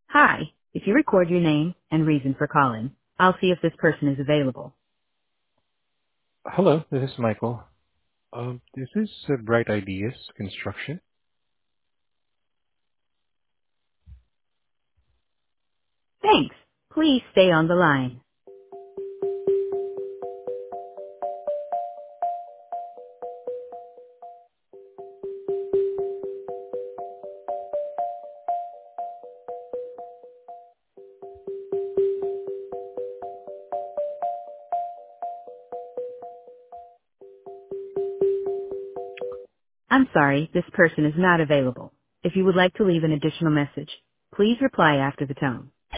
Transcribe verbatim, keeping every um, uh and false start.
Hi, if you record your name and reason for calling, I'll see if this person is available. Hello, this is Michael. Um, this is uh, Bright Ideas Construction. Thanks. Please stay on the line. I'm sorry, this person is not available. If you would like to leave an additional message, please reply after the tone.